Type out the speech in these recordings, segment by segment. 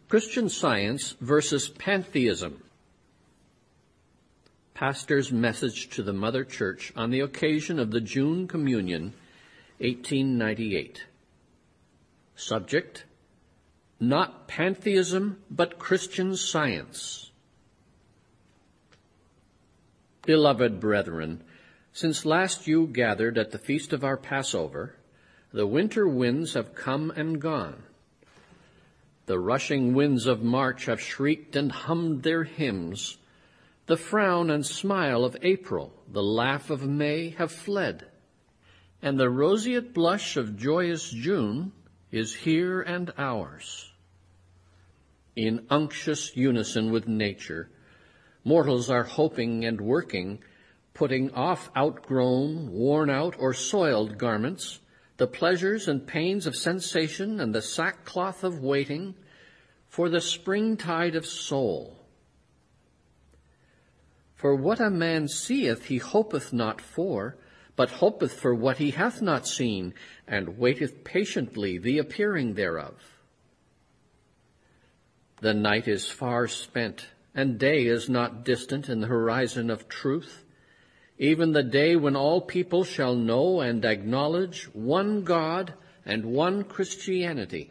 Christian Science versus Pantheism. Pastor's message to the Mother Church on the occasion of the June Communion, 1898. Subject: Not Pantheism, but Christian Science. Beloved brethren, since last you gathered at the feast of our Passover, the winter winds have come and gone. The rushing winds of March have shrieked and hummed their hymns. The frown and smile of April, the laugh of May have fled. And the roseate blush of joyous June is here and ours. In unctuous unison with nature, mortals are hoping and working, putting off outgrown, worn out, or soiled garments, the pleasures and pains of sensation and the sackcloth of waiting for the springtide of soul. For what a man seeth he hopeth not for, but hopeth for what he hath not seen, and waiteth patiently the appearing thereof. The night is far spent, and day is not distant in the horizon of truth, even the day when all people shall know and acknowledge one God and one Christianity.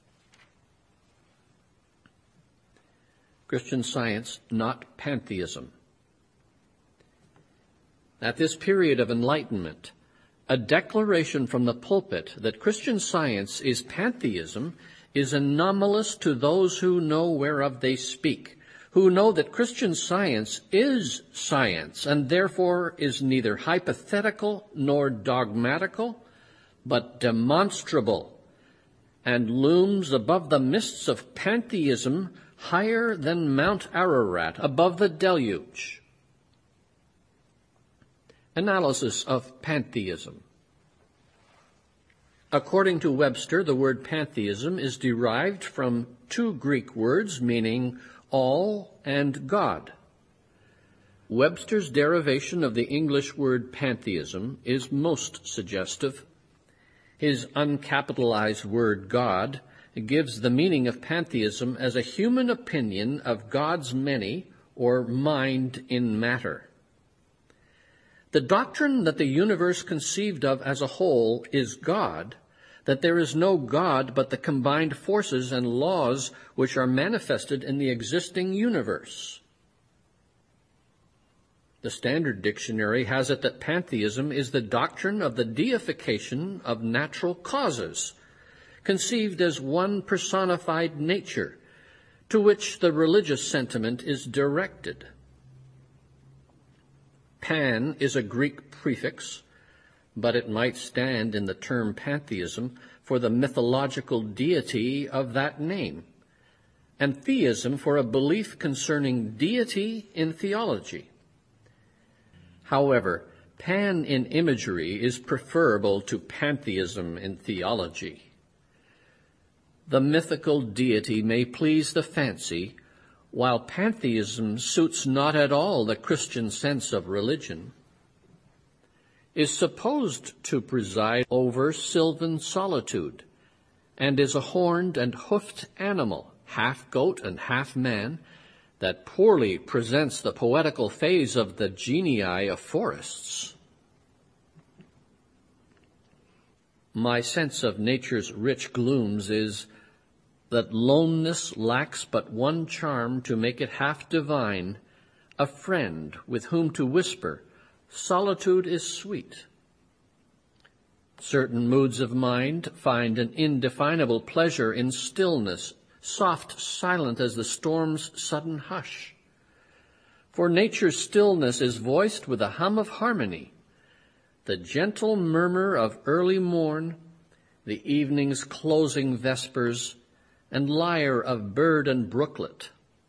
Christian Science, not Pantheism. At this period of enlightenment, a declaration from the pulpit that Christian Science is pantheism is anomalous to those who know whereof they speak, who know that Christian Science is science, and therefore is neither hypothetical nor dogmatical, but demonstrable, and looms above the mists of pantheism higher than Mount Ararat above the deluge. Analysis of pantheism. According to Webster, the word pantheism is derived from two Greek words meaning all and God. Webster's derivation of the English word pantheism is most suggestive. His uncapitalized word God gives the meaning of pantheism as a human opinion of God's many, or mind in matter. The doctrine that the universe conceived of as a whole is God, that there is no God but the combined forces and laws which are manifested in the existing universe. The Standard Dictionary has it that pantheism is the doctrine of the deification of natural causes, conceived as one personified nature, to which the religious sentiment is directed. Pan is a Greek prefix, but it might stand in the term pantheism for the mythological deity of that name, and theism for a belief concerning deity in theology. However, pan in imagery is preferable to pantheism in theology. The mythical deity may please the fancy, while pantheism suits not at all the Christian sense of religion. Is supposed to preside over sylvan solitude, and is a horned and hoofed animal, half goat and half man, that poorly presents the poetical phase of the genii of forests. My sense of nature's rich glooms is that loneness lacks but one charm to make it half divine, a friend with whom to whisper, solitude is sweet. Certain moods of mind find an indefinable pleasure in stillness, soft, silent as the storm's sudden hush. For nature's stillness is voiced with a hum of harmony, the gentle murmur of early morn, the evening's closing vespers, and lyre of bird and brooklet.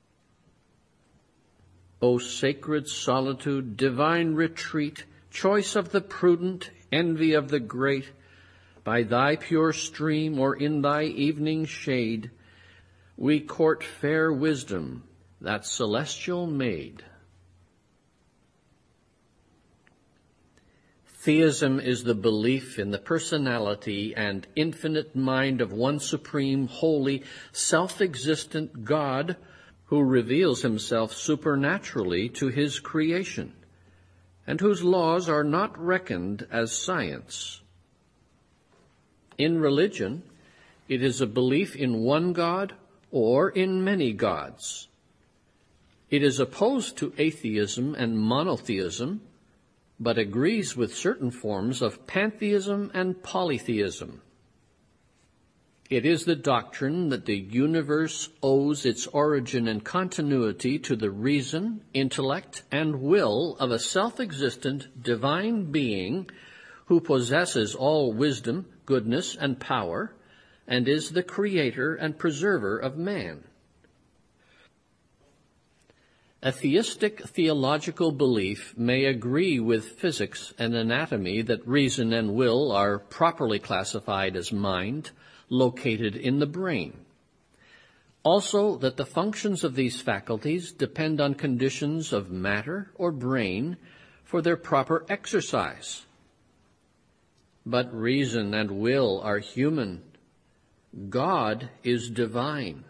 O sacred solitude, divine retreat, choice of the prudent, envy of the great, by thy pure stream or in thy evening shade, we court fair wisdom, that celestial maid. Theism is the belief in the personality and infinite mind of one supreme, holy, self-existent God who reveals himself supernaturally to his creation, and whose laws are not reckoned as science. In religion, it is a belief in one God or in many gods. It is opposed to atheism and monotheism, but agrees with certain forms of pantheism and polytheism. It is the doctrine that the universe owes its origin and continuity to the reason, intellect, and will of a self-existent divine being who possesses all wisdom, goodness, and power, and is the creator and preserver of man. A theistic theological belief may agree with physics and anatomy that reason and will are properly classified as mind, located in the brain. Also, that the functions of these faculties depend on conditions of matter or brain for their proper exercise. But reason and will are human. God is divine.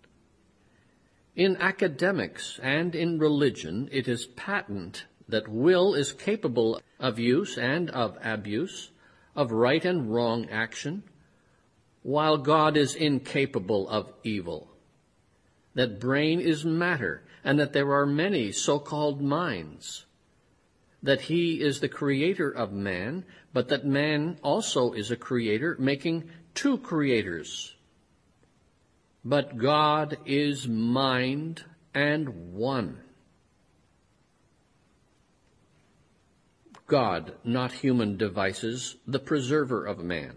In academics and in religion, it is patent that will is capable of use and of abuse, of right and wrong action, while God is incapable of evil, that brain is matter, and that there are many so-called minds, that he is the creator of man, but that man also is a creator, making two creators. But God is mind and one. God, not human devices, the preserver of man.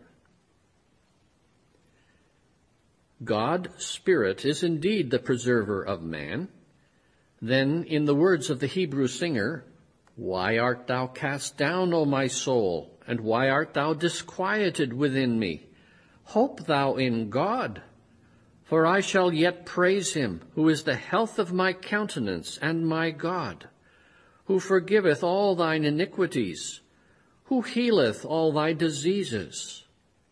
God, Spirit, is indeed the preserver of man. Then, in the words of the Hebrew singer, "Why art thou cast down, O my soul, and why art thou disquieted within me? Hope thou in God, for I shall yet praise him, who is the health of my countenance and my God, who forgiveth all thine iniquities, who healeth all thy diseases."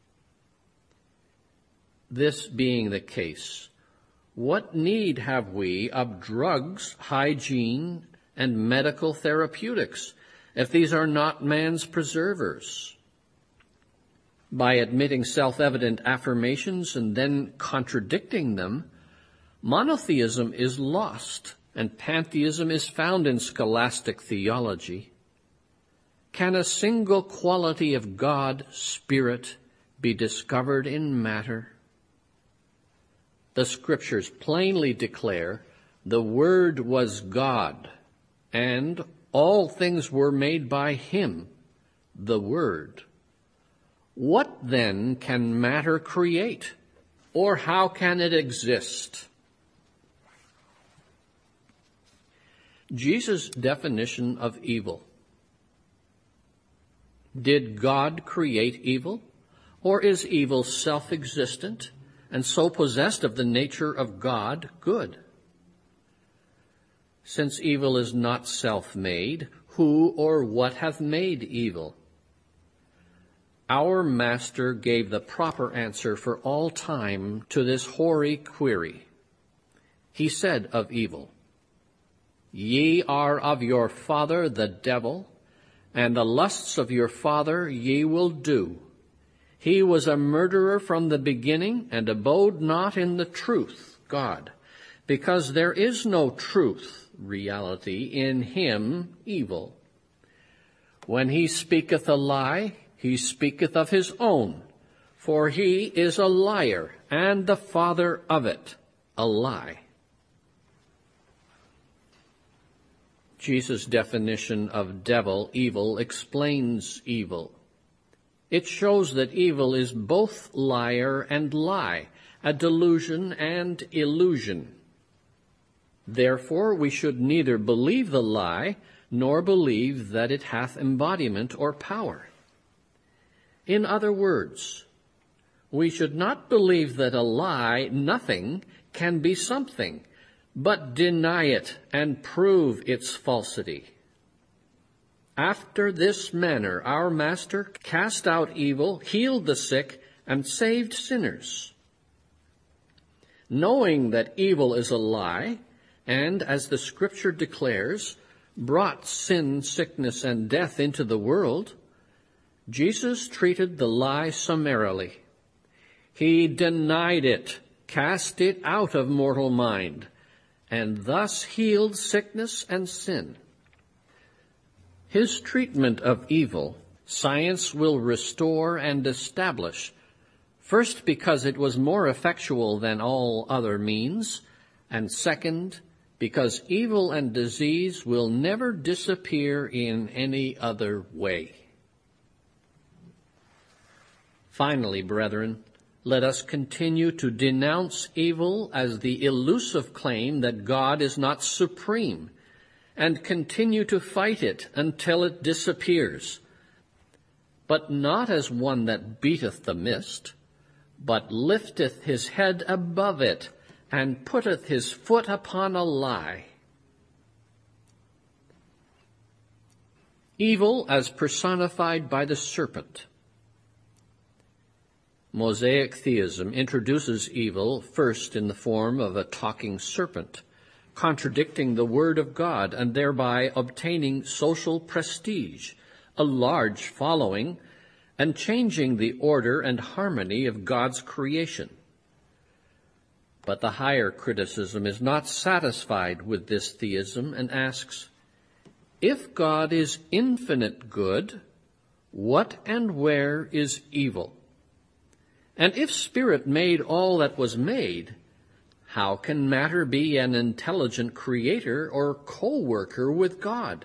This being the case, what need have we of drugs, hygiene, and medical therapeutics if these are not man's preservers? By admitting self-evident affirmations and then contradicting them, monotheism is lost and pantheism is found in scholastic theology. Can a single quality of God, Spirit, be discovered in matter? The Scriptures plainly declare the Word was God, and all things were made by him, the Word. What then can matter create, or how can it exist? Jesus' definition of evil. Did God create evil, or is evil self-existent and so possessed of the nature of God, good? Since evil is not self-made, who or what hath made evil? Our Master gave the proper answer for all time to this hoary query. He said of evil, "Ye are of your father the devil, and the lusts of your father ye will do. He was a murderer from the beginning, and abode not in the truth, God, because there is no truth, reality, in him, evil. When he speaketh a lie, he speaketh of his own, for he is a liar, and the father of it, a lie." Jesus' definition of devil, evil, explains evil. It shows that evil is both liar and lie, a delusion and illusion. Therefore, we should neither believe the lie nor believe that it hath embodiment or power. In other words, we should not believe that a lie, nothing, can be something, but deny it and prove its falsity. After this manner our Master cast out evil, healed the sick, and saved sinners. Knowing that evil is a lie, and, as the Scripture declares, brought sin, sickness, and death into the world, Jesus treated the lie summarily. He denied it, cast it out of mortal mind, and thus healed sickness and sin. His treatment of evil, science will restore and establish, first because it was more effectual than all other means, and second, because evil and disease will never disappear in any other way. Finally, brethren, let us continue to denounce evil as the elusive claim that God is not supreme, and continue to fight it until it disappears, but not as one that beateth the mist, but lifteth his head above it, and putteth his foot upon a lie. Evil as personified by the serpent. Mosaic theism introduces evil first in the form of a talking serpent, contradicting the Word of God and thereby obtaining social prestige, a large following, and changing the order and harmony of God's creation. But the higher criticism is not satisfied with this theism and asks, if God is infinite good, what and where is evil? And if Spirit made all that was made, how can matter be an intelligent creator or co-worker with God?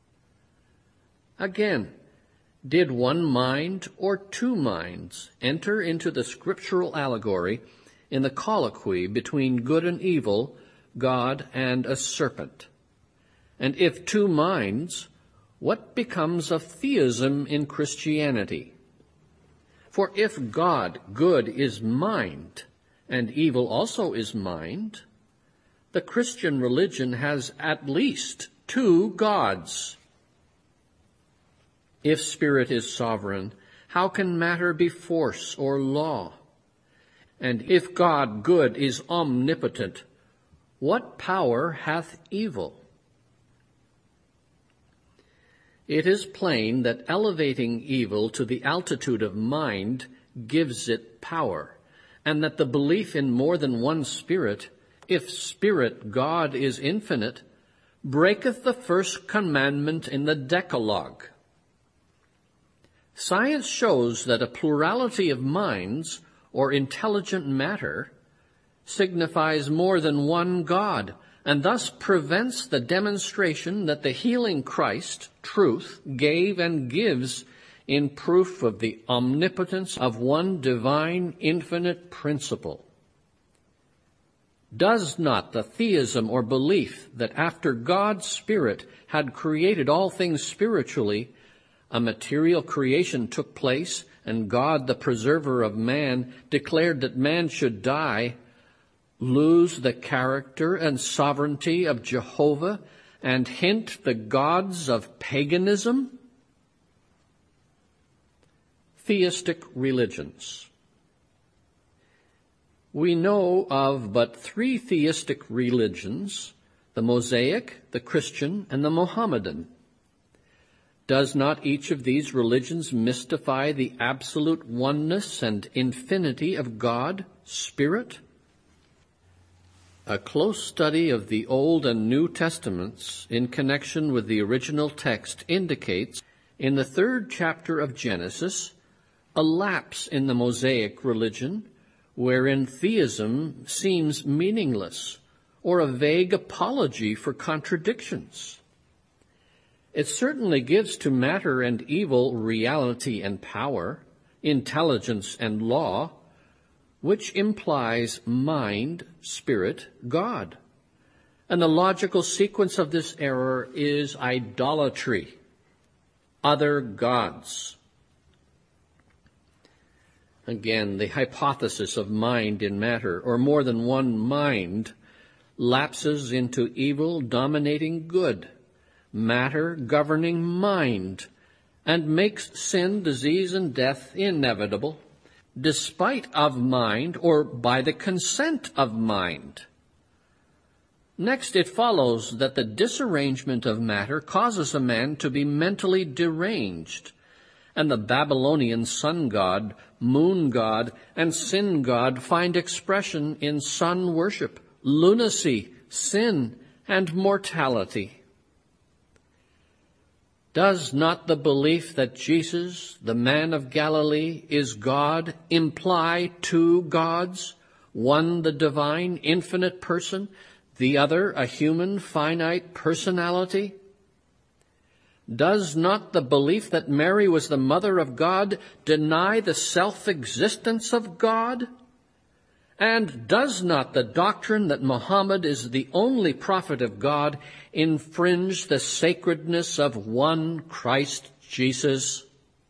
Again, did one mind or two minds enter into the scriptural allegory in the colloquy between good and evil, God and a serpent? And if two minds, what becomes of theism in Christianity? For if God, good, is mind, and evil also is mind, the Christian religion has at least two gods. If Spirit is sovereign, how can matter be force or law? And if God, good, is omnipotent, what power hath evil? It is plain that elevating evil to the altitude of mind gives it power, and that the belief in more than one Spirit, if Spirit God is infinite, breaketh the first commandment in the Decalogue. Science shows that a plurality of minds, or intelligent matter, signifies more than one God, and thus prevents the demonstration that the healing Christ, truth, gave and gives in proof of the omnipotence of one divine infinite principle. Does not the theism or belief that after God's Spirit had created all things spiritually, a material creation took place, and God, the preserver of man, declared that man should die, lose the character and sovereignty of Jehovah and hint the gods of paganism? Theistic religions. We know of but three theistic religions: the Mosaic, the Christian, and the Mohammedan. Does not each of these religions mystify the absolute oneness and infinity of God, Spirit? A close study of the Old and New Testaments in connection with the original text indicates, in the 3rd chapter of Genesis, a lapse in the Mosaic religion wherein theism seems meaningless, or a vague apology for contradictions. It certainly gives to matter and evil reality and power, intelligence and law, which implies mind, Spirit, God. And the logical sequence of this error is idolatry, other gods. Again, the hypothesis of mind in matter, or more than one mind, lapses into evil dominating good, matter governing mind, and makes sin, disease, and death inevitable, despite of mind or by the consent of mind. Next, it follows that the disarrangement of matter causes a man to be mentally deranged, and the Babylonian sun god, moon god, and sin god find expression in sun worship, lunacy, sin, and mortality. Does not the belief that Jesus, the man of Galilee, is God imply two gods, one the divine, infinite person, the other a human, finite personality? Does not the belief that Mary was the mother of God deny the self-existence of God? And does not the doctrine that Muhammad is the only prophet of God infringe the sacredness of one Christ Jesus?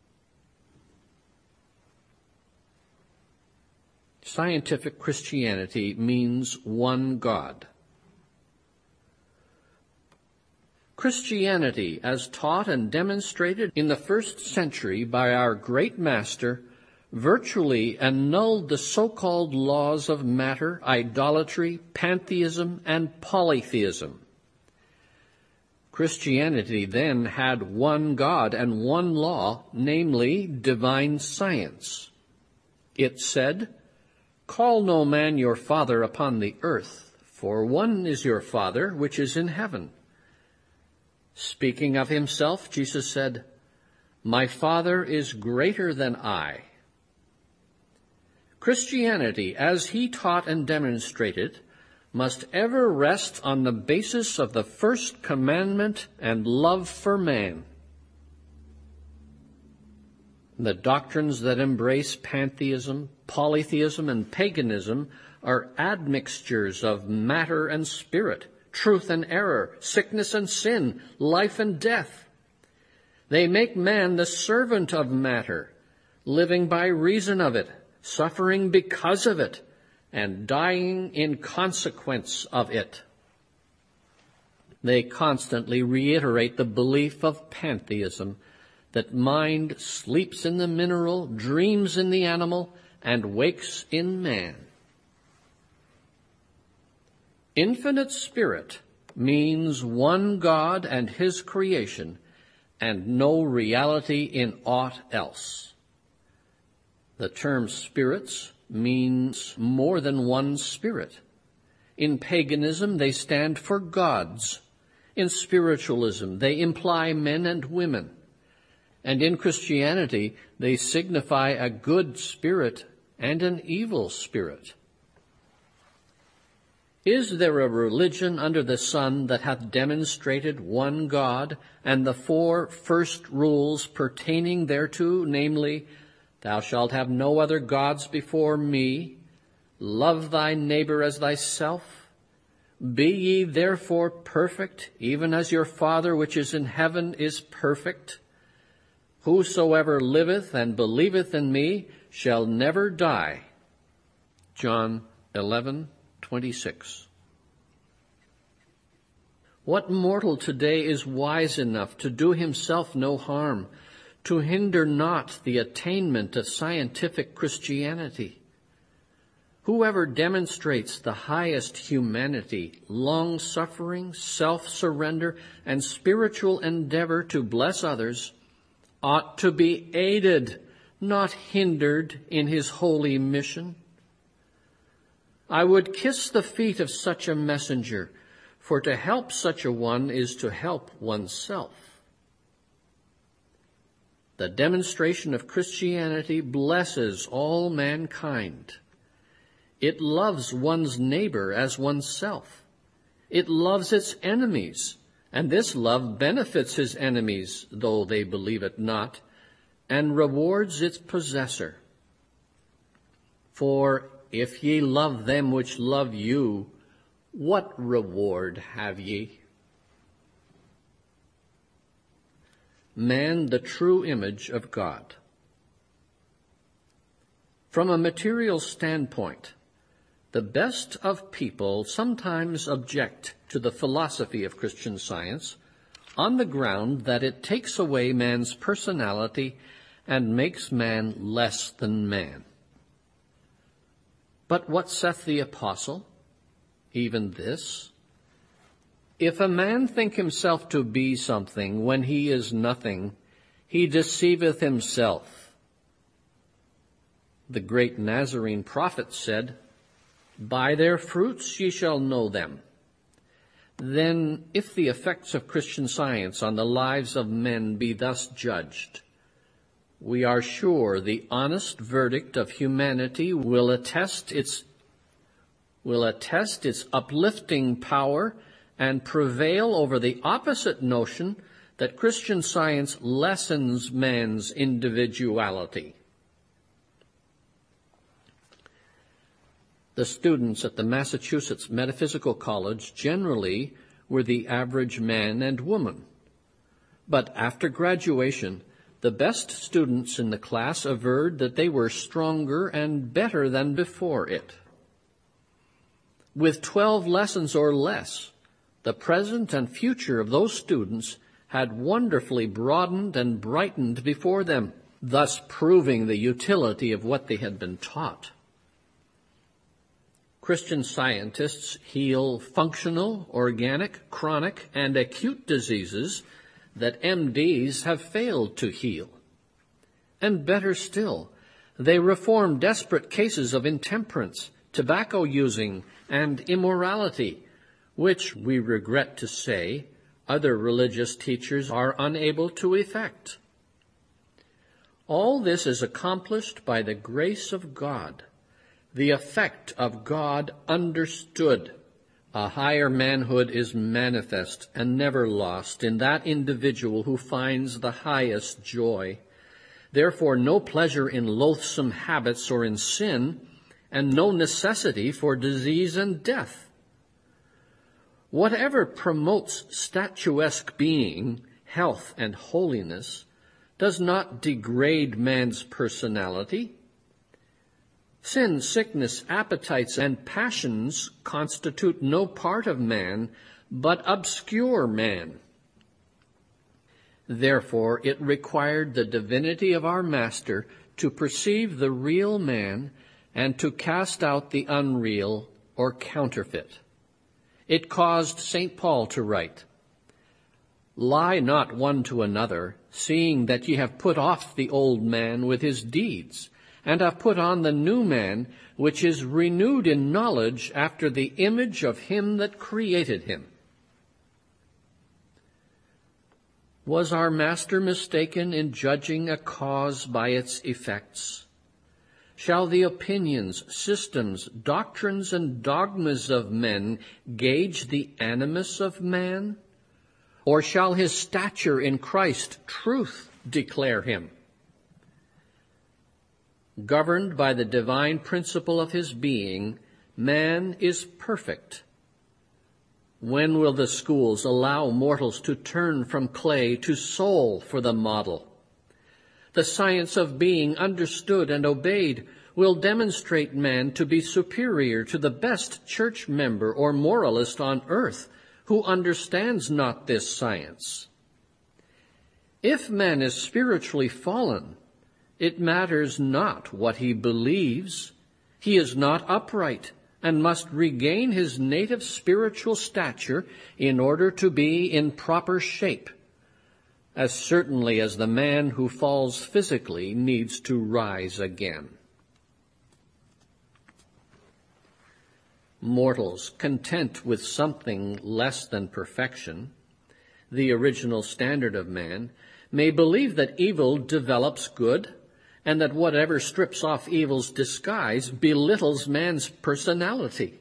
Scientific Christianity means one God. Christianity, as taught and demonstrated in the first century by our great master, virtually annulled the so-called laws of matter, idolatry, pantheism, and polytheism. Christianity then had one God and one law, namely divine science. It said, "Call no man your father upon the earth, for one is your Father which is in heaven." Speaking of himself, Jesus said, "My Father is greater than I." Christianity, as he taught and demonstrated, must ever rest on the basis of the first commandment and love for man. The doctrines that embrace pantheism, polytheism, and paganism are admixtures of matter and spirit, truth and error, sickness and sin, life and death. They make man the servant of matter, living by reason of it, suffering because of it, and dying in consequence of it. They constantly reiterate the belief of pantheism, that mind sleeps in the mineral, dreams in the animal, and wakes in man. Infinite Spirit means one God and his creation, and no reality in aught else. The term spirits means more than one spirit. In paganism, they stand for gods. In spiritualism, they imply men and women. And in Christianity, they signify a good spirit and an evil spirit. Is there a religion under the sun that hath demonstrated one God, and the 4 first rules pertaining thereto, namely, Thou shalt have no other gods before me, love thy neighbor as thyself, be ye therefore perfect, even as your Father which is in heaven is perfect? Whosoever liveth and believeth in me shall never die. John 11:26. What mortal today is wise enough to do himself no harm, to hinder not the attainment of scientific Christianity? Whoever demonstrates the highest humanity, long-suffering, self-surrender, and spiritual endeavor to bless others ought to be aided, not hindered, in his holy mission. I would kiss the feet of such a messenger, for to help such a one is to help oneself. The demonstration of Christianity blesses all mankind. It loves one's neighbor as oneself. It loves its enemies, and this love benefits his enemies, though they believe it not, and rewards its possessor. For if ye love them which love you, what reward have ye? Man, the true image of God. From a material standpoint, the best of people sometimes object to the philosophy of Christian Science on the ground that it takes away man's personality and makes man less than man. But what saith the apostle? Even this: if a man think himself to be something when he is nothing, he deceiveth himself. The great Nazarene prophet said, by their fruits ye shall know them. Then, if the effects of Christian Science on the lives of men be thus judged, we are sure the honest verdict of humanity will attest its uplifting power and prevail over the opposite notion that Christian Science lessens man's individuality. The students at the Massachusetts Metaphysical College generally were the average man and woman. But after graduation, the best students in the class averred that they were stronger and better than before it. With 12 lessons or less, the present and future of those students had wonderfully broadened and brightened before them, thus proving the utility of what they had been taught. Christian scientists heal functional, organic, chronic, and acute diseases that MDs have failed to heal. And better still, they reform desperate cases of intemperance, tobacco using, and immorality, which, we regret to say, other religious teachers are unable to effect. All this is accomplished by the grace of God, the effect of God understood. A higher manhood is manifest and never lost in that individual who finds the highest joy. Therefore, no pleasure in loathsome habits or in sin, and no necessity for disease and death. Whatever promotes statuesque being, health, and holiness does not degrade man's personality. Sin, sickness, appetites, and passions constitute no part of man, but obscure man. Therefore, it required the divinity of our Master to perceive the real man and to cast out the unreal or counterfeit. It caused St. Paul to write, lie not one to another, seeing that ye have put off the old man with his deeds, and have put on the new man, which is renewed in knowledge after the image of him that created him. Was our Master mistaken in judging a cause by its effects? Shall the opinions, systems, doctrines, and dogmas of men gauge the animus of man? Or shall his stature in Christ, truth, declare him? Governed by the divine principle of his being, man is perfect. When will the schools allow mortals to turn from clay to soul for the model? The science of being understood and obeyed will demonstrate man to be superior to the best church member or moralist on earth who understands not this science. If man is spiritually fallen, it matters not what he believes. He is not upright and must regain his native spiritual stature in order to be in proper shape, as certainly as the man who falls physically needs to rise again. Mortals content with something less than perfection, the original standard of man, may believe that evil develops good, and that whatever strips off evil's disguise belittles man's personality.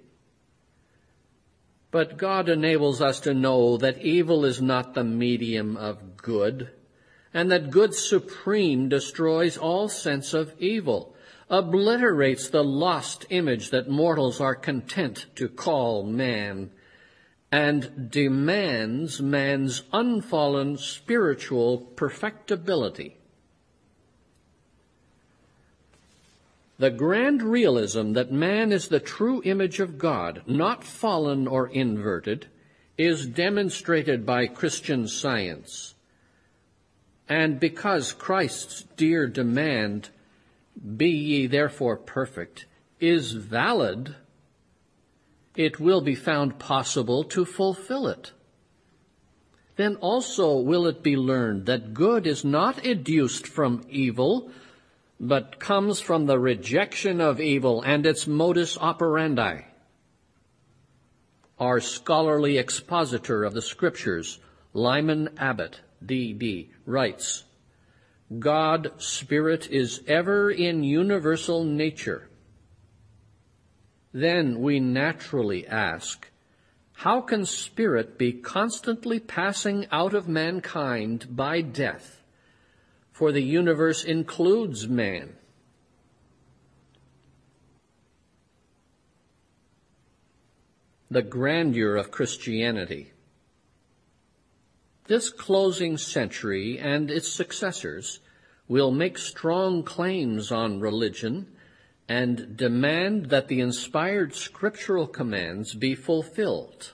But God enables us to know that evil is not the medium of good, and that good supreme destroys all sense of evil, obliterates the lost image that mortals are content to call man, and demands man's unfallen spiritual perfectibility. The grand realism that man is the true image of God, not fallen or inverted, is demonstrated by Christian Science, and because Christ's dear demand, "Be ye therefore perfect," is valid, it will be found possible to fulfill it. Then also will it be learned that good is not educed from evil, but comes from the rejection of evil and its modus operandi. Our scholarly expositor of the Scriptures, Lyman Abbott, D.D., writes, "God, Spirit, is ever in universal nature." Then we naturally ask, how can Spirit be constantly passing out of mankind by death? For the universe includes man. The grandeur of Christianity. This closing century and its successors will make strong claims on religion and demand that the inspired scriptural commands be fulfilled.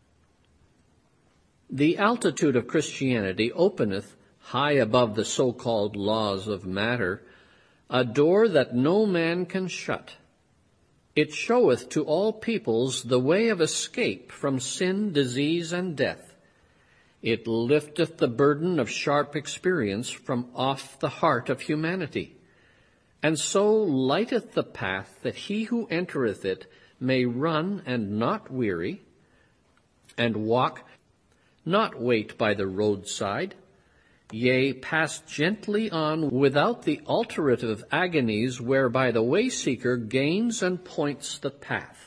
The altitude of Christianity openeth, high above the so-called laws of matter, a door that no man can shut. It showeth to all peoples the way of escape from sin, disease, and death. It lifteth the burden of sharp experience from off the heart of humanity, and so lighteth the path that he who entereth it may run and not weary, and walk, not wait by the roadside, yea, pass gently on without the alterative agonies whereby the way-seeker gains and points the path.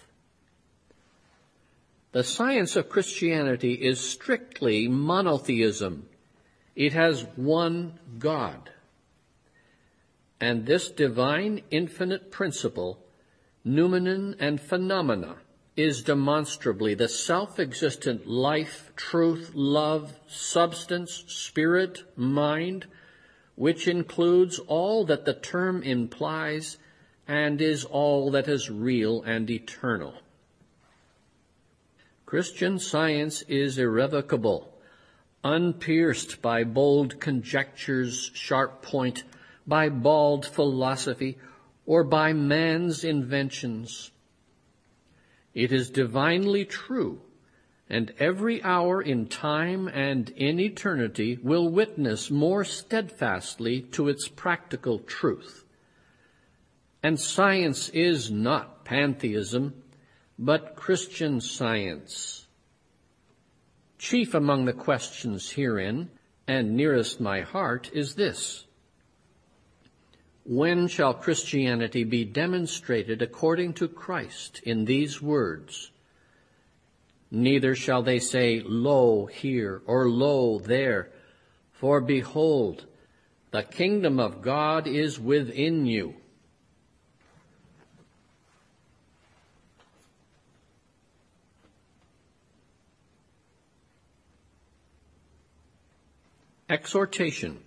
The science of Christianity is strictly monotheism. It has one God. And this divine infinite principle, noumenon and phenomena, is demonstrably the self-existent life, truth, love, substance, spirit, mind, which includes all that the term implies and is all that is real and eternal. Christian Science is irrevocable, unpierced by bold conjecture's sharp point, by bald philosophy, or by man's inventions. It is divinely true, and every hour in time and in eternity will witness more steadfastly to its practical truth. And science is not pantheism, but Christian Science. Chief among the questions herein, and nearest my heart, is this: when shall Christianity be demonstrated according to Christ in these words? Neither shall they say, "Lo here," or "Lo there," for behold, the kingdom of God is within you. Exhortation.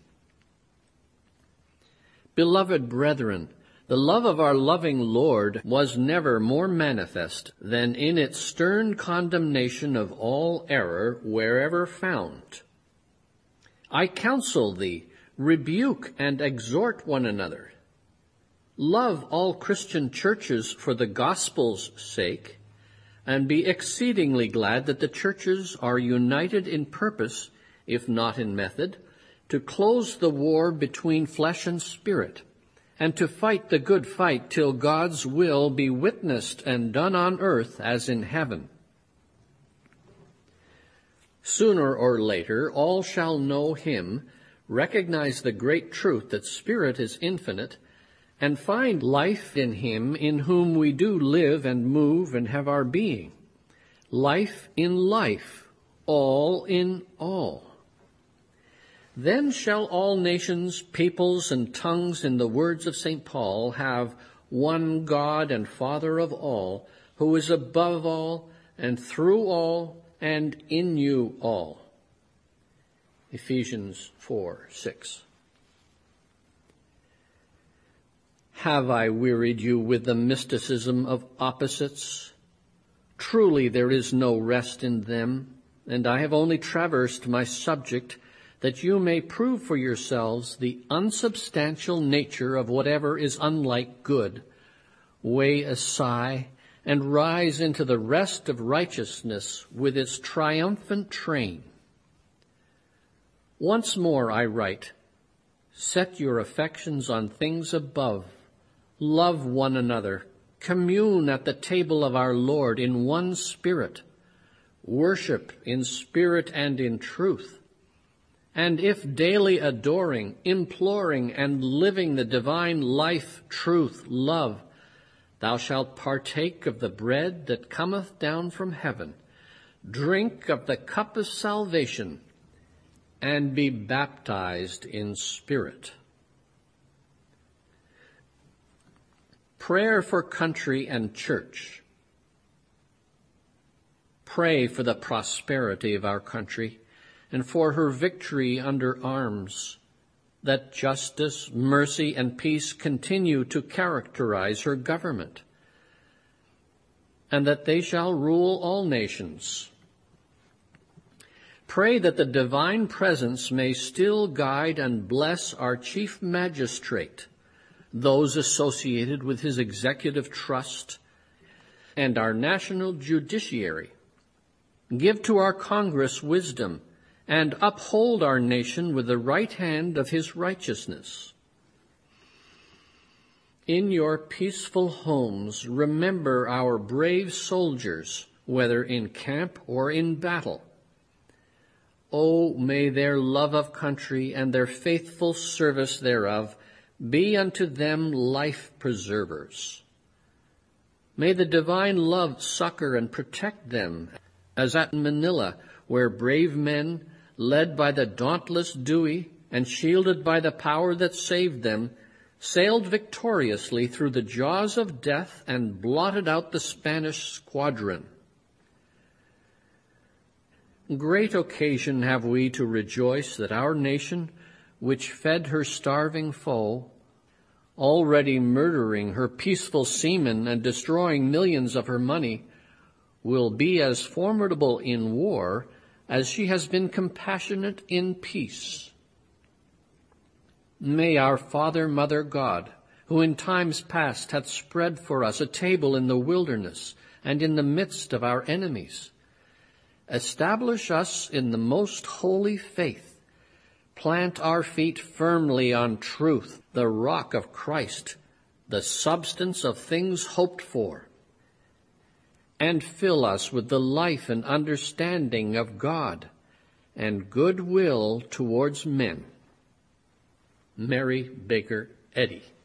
Beloved brethren, the love of our loving Lord was never more manifest than in its stern condemnation of all error wherever found. I counsel thee, rebuke and exhort one another. Love all Christian churches for the gospel's sake, and be exceedingly glad that the churches are united in purpose, if not in method, to close the war between flesh and spirit, and to fight the good fight till God's will be witnessed and done on earth as in heaven. Sooner or later, all shall know him, recognize the great truth that Spirit is infinite, and find life in him in whom we do live and move and have our being. Life in life, all in all. Then shall all nations, peoples, and tongues, in the words of St. Paul, have one God and Father of all, who is above all, and through all, and in you all. Ephesians 4:6. Have I wearied you with the mysticism of opposites? Truly there is no rest in them. and I have only traversed my subject that you may prove for yourselves the unsubstantial nature of whatever is unlike good, weigh aside, and rise into the rest of righteousness with its triumphant train. Once more I write, set your affections on things above, love one another, commune at the table of our Lord in one spirit, worship in spirit and in truth, and if daily adoring, imploring, and living the divine life, truth, love, thou shalt partake of the bread that cometh down from heaven, drink of the cup of salvation, and be baptized in spirit. Prayer for country and church. Pray for the prosperity of our country and for her victory under arms, that justice, mercy, and peace continue to characterize her government, and that they shall rule all nations. Pray that the divine presence may still guide and bless our chief magistrate, those associated with his executive trust, and our national judiciary. Give to our Congress wisdom, and uphold our nation with the right hand of his righteousness. In your peaceful homes, remember our brave soldiers, whether in camp or in battle. Oh, may their love of country and their faithful service thereof be unto them life preservers. May the divine love succor and protect them, as at Manila, where brave men, led by the dauntless Dewey and shielded by the power that saved them, sailed victoriously through the jaws of death and blotted out the Spanish squadron. Great occasion have we to rejoice that our nation, which fed her starving foe, already murdering her peaceful seamen and destroying millions of her money, will be as formidable in war as she has been compassionate in peace. May our Father, Mother God, who in times past hath spread for us a table in the wilderness and in the midst of our enemies, establish us in the most holy faith, plant our feet firmly on truth, the rock of Christ, the substance of things hoped for, and fill us with the life and understanding of God and good will towards men. Mary Baker Eddy.